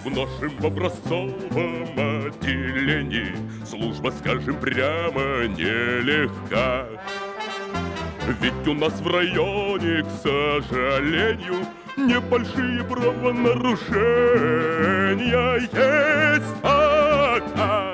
В нашем образцовом отделении служба, скажем прямо, нелегка. Ведь у нас в районе, к сожалению, небольшие правонарушения есть пока.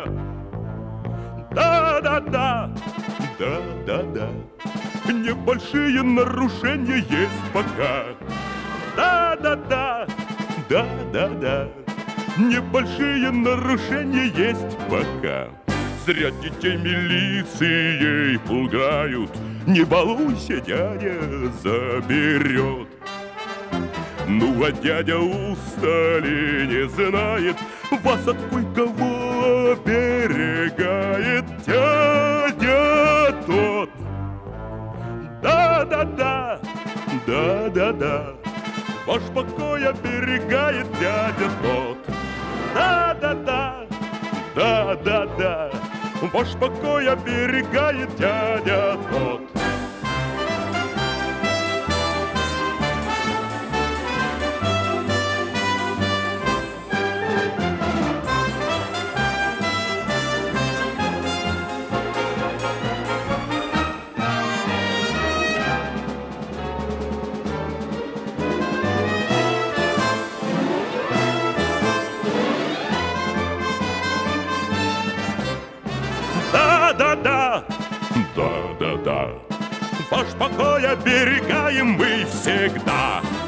Да-да-да, да-да-да, небольшие нарушения есть пока. Да-да-да, да-да-да, небольшие нарушения есть пока. Зря детей милицией пугают, не балуйся, дядя заберет. Ну а дядя устали не знает, вас от кое-кого оберегает дядя тот. Да-да-да, да-да-да, ваш покой оберегает дядя тот. Да-да-да, да-да-да, ваш покой оберегает дядя тот. Да-да-да, да-да-да, ваш покой оберегаем мы всегда.